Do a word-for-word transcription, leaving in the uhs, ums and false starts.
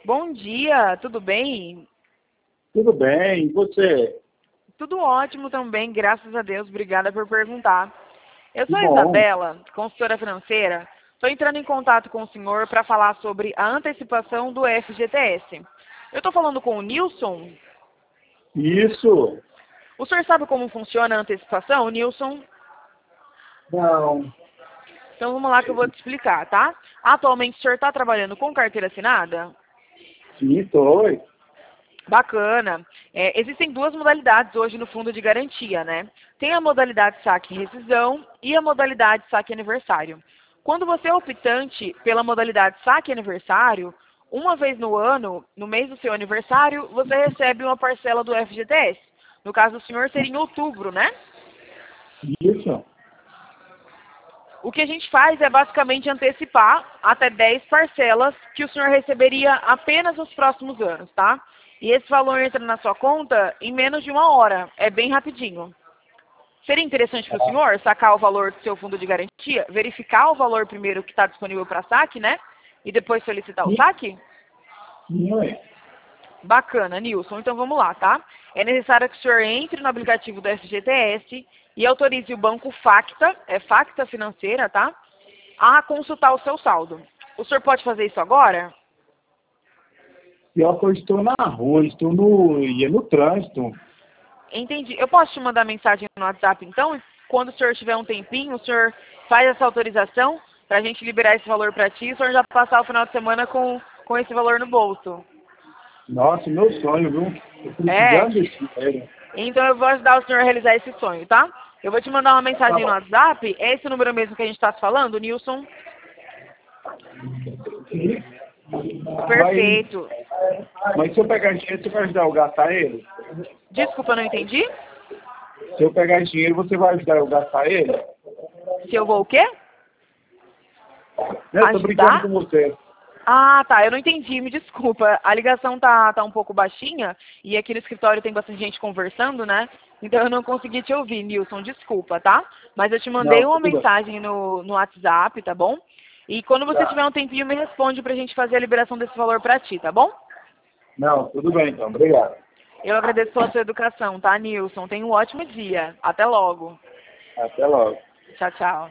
Bom dia, tudo bem? Tudo bem, e você? Tudo ótimo também, graças a Deus. Obrigada por perguntar. Eu Que sou a bom. Isabela, consultora financeira. Estou entrando em contato com o senhor para falar sobre a antecipação do F G T S. Eu estou falando com o Nilson. Isso? O senhor sabe como funciona a antecipação, Nilson? Não. Então vamos lá que eu vou te explicar, tá? Atualmente o senhor está trabalhando com carteira assinada? Sim, estou. Bacana. É, existem duas modalidades hoje no fundo de garantia, né? Tem a modalidade saque e rescisão e a modalidade saque aniversário. Quando você é optante pela modalidade saque e aniversário, uma vez no ano, no mês do seu aniversário, você recebe uma parcela do F G T S. No caso do senhor, seria em outubro, né? Isso. O que a gente faz é basicamente antecipar até dez parcelas que o senhor receberia apenas nos próximos anos, tá? E esse valor entra na sua conta em menos de uma hora. É bem rapidinho. Seria interessante para o senhor sacar o valor do seu fundo de garantia, verificar o valor primeiro que está disponível para saque, né? E depois solicitar o Sim, saque? sim, ué. Bacana, Nilson. Então vamos lá, tá? É necessário que o senhor entre no aplicativo do F G T S e autorize o banco Facta, é Facta Financeira, tá? A consultar o seu saldo. O senhor pode fazer isso agora? Pior que eu estou na rua, estou no, ia no trânsito. Entendi. Eu posso te mandar mensagem no WhatsApp, então? Quando o senhor tiver um tempinho, o senhor faz essa autorização para a gente liberar esse valor para ti e o senhor já passar o final de semana com, com esse valor no bolso. Nossa, meu sonho, viu? Eu É. precisando desse dinheiro. Então eu vou ajudar o senhor a realizar esse sonho, tá? Eu vou te mandar uma Tá mensagem no bom. WhatsApp. É esse o número mesmo que a gente está se falando, Nilson? Sim. Mas, Perfeito. mas se eu pegar dinheiro, você vai ajudar eu a gastar ele? Desculpa, eu não entendi? Se eu pegar dinheiro, você vai ajudar eu a gastar ele? Se eu vou o quê? Não, eu tô brincando Ajudar? com você. Ah, tá. Eu não entendi, me desculpa. A ligação tá, tá um pouco baixinha e aqui no escritório tem bastante gente conversando, né? Então eu não consegui te ouvir, Nilson. Desculpa, tá? Mas eu te mandei Não, uma tudo bem. mensagem no, no WhatsApp, tá bom? E quando você Tá. tiver um tempinho, me responde pra gente fazer a liberação desse valor pra ti, tá bom? Não, tudo bem então. Obrigado. Eu agradeço pela sua educação, tá, Nilson? Tenha um ótimo dia. Até logo. Até logo. Tchau, tchau.